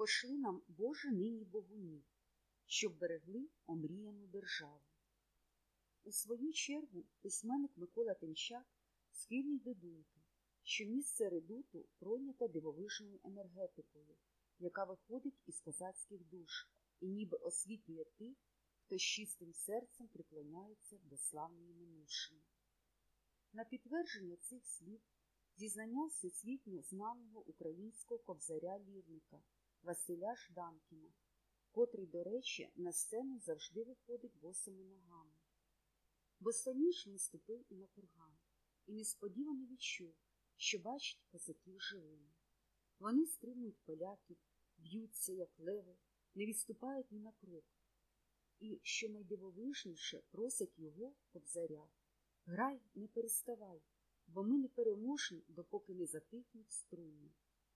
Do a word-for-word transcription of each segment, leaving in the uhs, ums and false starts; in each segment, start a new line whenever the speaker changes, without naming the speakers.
пошли нам, Боже, нині богунів, щоб берегли омріяну державу. У свою чергу письменник Микола Тимчак схильний до думки, що місце редуту пройнято дивовижною енергетикою, яка виходить із козацьких душ і ніби освітлює тих, хто з чистим серцем приклоняється до славної минувшини. На підтвердження цих слів зізнання всесвітньо знаного українського кобзаря-лірника Василя Жданкіна, котрий, до речі, на сцену завжди виходить босими ногами. Босоніж він ступив і на курган, і несподівано відчув, що бачить козаків живими. Вони стримують поляків, б'ються, як леви, не відступають ні на крок. І, що найдивовижніше, просять його, кобзаря: «Грай, не переставай, бо ми не переможні, допоки не затихнуть струни».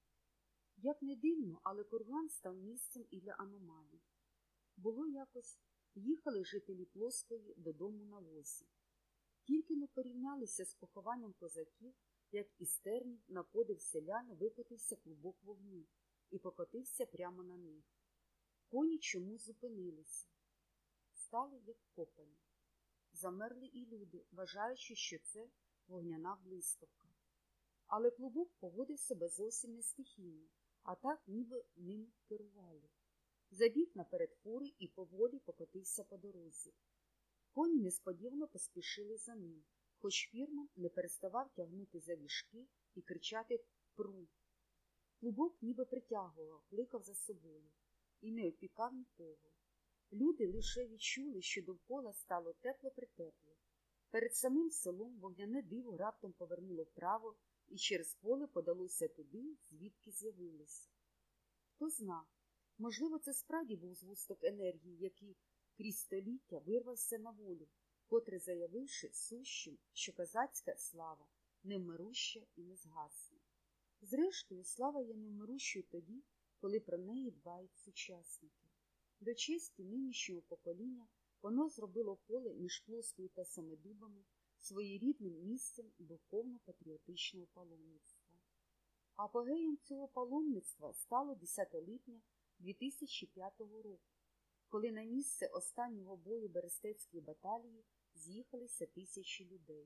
Як не дивно, але курган став місцем і для аномалій. Було якось, їхали жителі Плоскої додому на возі. Тільки не порівнялися з похованням козаків, як із тернів на подив селян викотився клубок вогню і покотився прямо на них. Коні чомусь зупинилися. Стали, як копані. Замерли і люди, вважаючи, що це вогняна блискавка. Але клубок поводив себе зовсім не стихійно, а так, ніби ним керували. Забіг наперед фури і поволі покотився по дорозі. Коні несподівано поспішили за ним, хоч фірман не переставав тягнути за віжки і кричати «Пру!». Клубок ніби притягував, кликав за собою і не опікав нікого. Люди лише відчули, що довкола стало тепло-притепло. Перед самим селом вогняне диво раптом повернуло вправо і через поле подалося туди, звідки з'явилося. Хто зна, можливо, це справді був згусток енергії, який крізь століття вирвався на волю, котре заявивши сущим, що козацька слава невмируща і не згасне. Зрештою, слава є невмирущою тоді, коли про неї дбають сучасники. До честі нинішнього покоління воно зробило поле між Плоскою та Самодубами своєрідним місцем духовно-патріотичного паломництва. Апогеєм цього паломництва стало десяте липня дві тисячі п'ятого року, коли на місце останнього бою Берестецької баталії з'їхалися тисячі людей.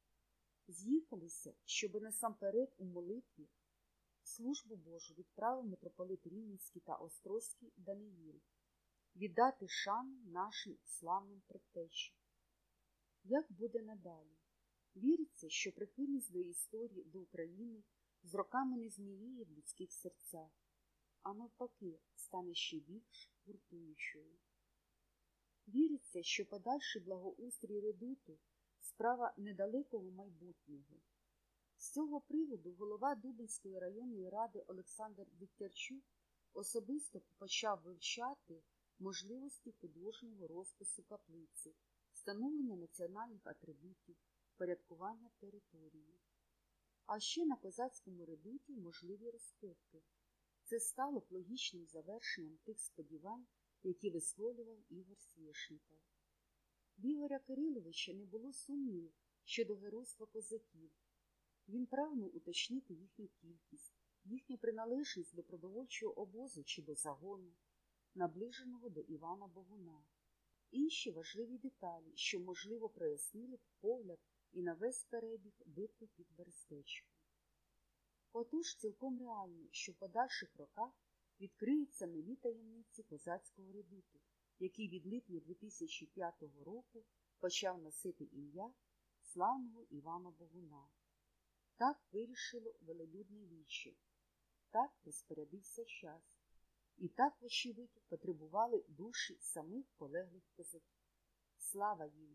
З'їхалися, щоби насамперед у молитві службу Божу відправив митрополит Рівненський та Острозький Даниїл, віддати шану нашим славним предтечам. Як буде надалі? Віриться, що прихильність до історії, до України з роками не зміїє в людських серцях, а навпаки стане ще більш гуртуючою. Віриться, що подальший благоустрій редуту – справа недалекого майбутнього. З цього приводу голова Дубенської районної ради Олександр Дегтярчук особисто почав вивчати можливості художнього розпису каплиці, встановлення національних атрибутів, порядкування території. А ще на козацькому редуті можливі розкопки. Це стало б логічним завершенням тих сподівань, які висловлював Ігор Свєшников. В Ігоря Кириловича не було сумнівів щодо геройства козаків. Він прагнув уточнити їхню кількість, їхню приналежність до продовольчого обозу чи до загону, наближеного до Івана Богуна. Інші важливі деталі, що, можливо, прояснили б погляд і на весь перебіг битви під Берестечком. Отож, цілком реально, що в подальших роках відкриються нові таємниці козацького редуту, який від липня дві тисячі п'ятого року почав носити ім'я славного Івана Богуна. Так вирішило велелюдне віче, так розпорядився час, і так, вочевидь, потребували душі самих полеглих козаків. Слава їм!